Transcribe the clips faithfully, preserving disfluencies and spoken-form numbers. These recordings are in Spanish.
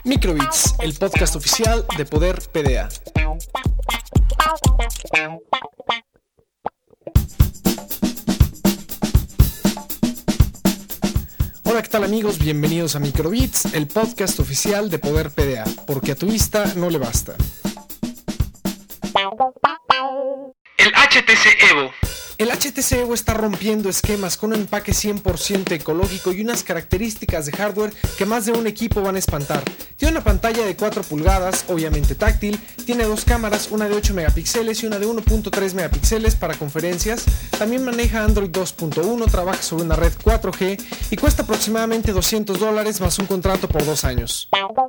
Microbits, el podcast oficial de Poder P D A. Hola, ¿qué tal amigos? Bienvenidos a Microbits, el podcast oficial de Poder P D A, porque a tu vista no le basta. El H T C Evo. El H T C Evo está rompiendo esquemas con un empaque cien por ciento ecológico y unas características de hardware que más de un equipo van a espantar. Tiene una pantalla de cuatro pulgadas, obviamente táctil, tiene dos cámaras, una de ocho megapíxeles y una de uno punto tres megapíxeles para conferencias. También maneja Android dos punto uno, trabaja sobre una red cuatro G y cuesta aproximadamente doscientos dólares más un contrato por dos años.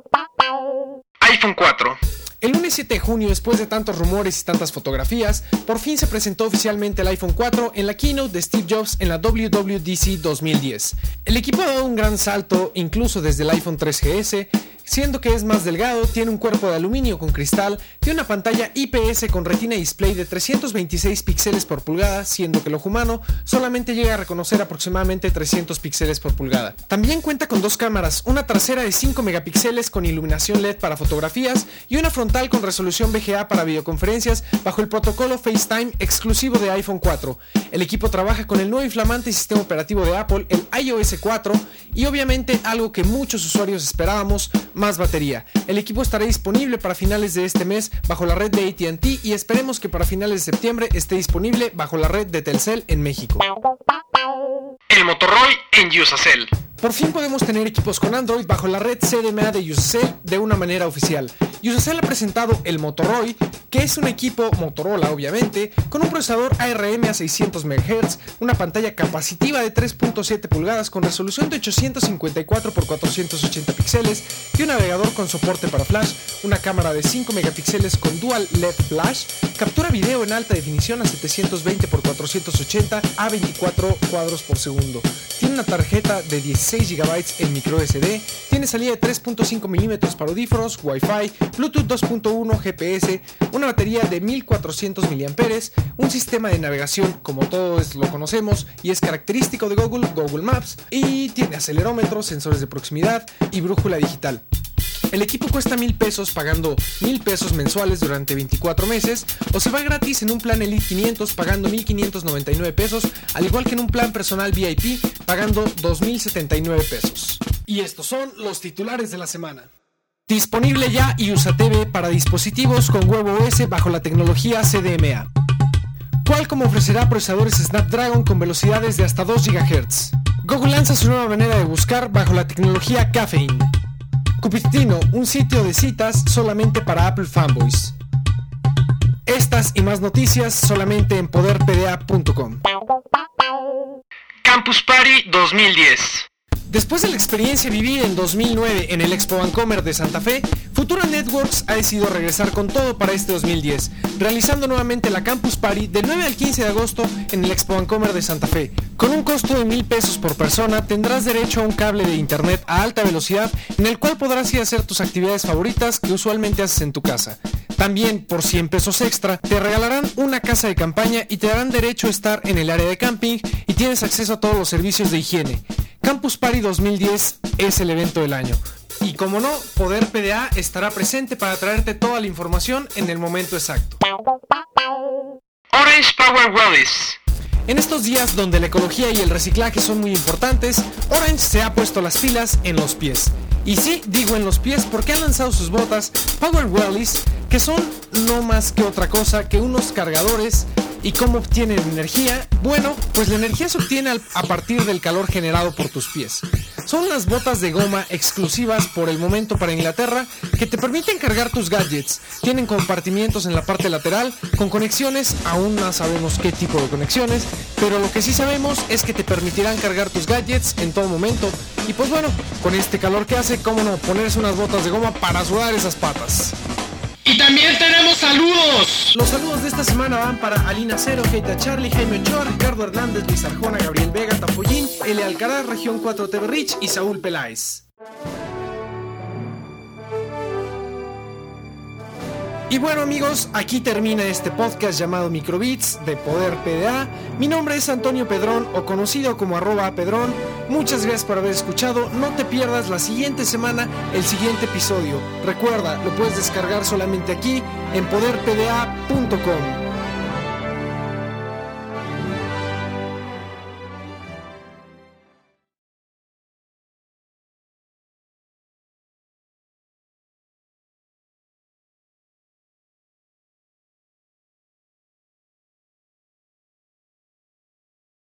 iPhone cuatro. El lunes siete de junio, después de tantos rumores y tantas fotografías, por fin se presentó oficialmente el iPhone cuatro en la keynote de Steve Jobs en la W W D C dos mil diez. El equipo ha dado un gran salto, incluso desde el iPhone tres G S, siendo que es más delgado, tiene un cuerpo de aluminio con cristal, tiene una pantalla I P S con Retina Display de trescientos veintiséis píxeles por pulgada, siendo que el ojo humano solamente llega a reconocer aproximadamente trescientos píxeles por pulgada. También cuenta con dos cámaras, una trasera de cinco megapíxeles con iluminación L E D para fotografías y una frontal con resolución V G A para videoconferencias bajo el protocolo FaceTime exclusivo de iPhone cuatro. El equipo trabaja con el nuevo y flamante sistema operativo de Apple, el i O S cuatro, y obviamente algo que muchos usuarios esperábamos, más batería. El equipo estará disponible para finales de este mes bajo la red de A T and T y esperemos que para finales de septiembre esté disponible bajo la red de Telcel en México. El Motorola en Usacell. Por fin podemos tener equipos con Android bajo la red C D M A de Usacell de una manera oficial. Usacell ha presentado el Motorola, que es un equipo Motorola obviamente, con un procesador A R M a seiscientos megahercios, una pantalla capacitiva de tres punto siete pulgadas con resolución de ochocientos cincuenta y cuatro por cuatrocientos ochenta píxeles y un navegador con soporte para flash, una cámara de cinco megapíxeles con dual L E D flash, captura video en alta definición a setecientos veinte por cuatrocientos ochenta a veinticuatro cuadros por segundo. Tiene una tarjeta de dieciséis gigabytes en micro S D, tiene salida de tres punto cinco milímetros para audífonos, Wi-Fi, Bluetooth dos punto uno, G P S, una batería de mil cuatrocientos miliamperios hora, un sistema de navegación como todos lo conocemos y es característico de Google, Google Maps, y tiene acelerómetro, sensores de proximidad y brújula digital. El equipo cuesta mil pesos pagando mil pesos mensuales durante veinticuatro meses o se va gratis en un plan Elite quinientos pagando mil quinientos noventa y nueve pesos, al igual que en un plan personal V I P pagando dos mil setenta y nueve pesos. Y estos son los titulares de la semana. Disponible ya UsaTV para dispositivos con WebOS bajo la tecnología C D M A. Qualcomm ofrecerá procesadores Snapdragon con velocidades de hasta dos gigahercios. Google lanza su nueva manera de buscar bajo la tecnología Caffeine. Cupertino, un sitio de citas solamente para Apple fanboys. Estas y más noticias solamente en poder p d a punto com. Campus Party dos mil diez. Después de la experiencia vivida en dos mil nueve en el Expo Vancomer de Santa Fe, Futura Networks ha decidido regresar con todo para este dos mil diez, realizando nuevamente la Campus Party del nueve al quince de agosto en el Expo Vancomer de Santa Fe. Con un costo de mil pesos por persona tendrás derecho a un cable de internet a alta velocidad en el cual podrás ir a hacer tus actividades favoritas que usualmente haces en tu casa. También por cien pesos extra te regalarán una casa de campaña y te darán derecho a estar en el área de camping y tienes acceso a todos los servicios de higiene. Campus Party dos mil diez es el evento del año. Y como no, Poder P D A estará presente para traerte toda la información en el momento exacto. Orange Power Wireless. En estos días donde la ecología y el reciclaje son muy importantes, Orange se ha puesto las pilas en los pies. Y sí, digo en los pies porque han lanzado sus botas Power Wireless, que son no más que otra cosa que unos cargadores. ¿Y cómo obtienen energía? Bueno, pues la energía se obtiene al, a partir del calor generado por tus pies. Son unas botas de goma exclusivas por el momento para Inglaterra que te permiten cargar tus gadgets. Tienen compartimientos en la parte lateral con conexiones, aún no sabemos qué tipo de conexiones, pero lo que sí sabemos es que te permitirán cargar tus gadgets en todo momento. Y pues bueno, con este calor que hace, cómo no ponerse unas botas de goma para sudar esas patas. Y también tenemos saludos. Los saludos de esta semana van para Alina Cero, Keita Charlie, Jaime Ochoa, Ricardo Hernández, Luis Arjona, Gabriel Vega, Tafollín, L. Alcaraz, Región cuatro T V Rich y Saúl Peláez. Y bueno amigos, aquí termina este podcast llamado Microbits de Poder P D A. Mi nombre es Antonio Pedrón, o conocido como arroba Pedrón. Muchas gracias por haber escuchado. No te pierdas la siguiente semana el siguiente episodio. Recuerda, lo puedes descargar solamente aquí en poder p d a punto com.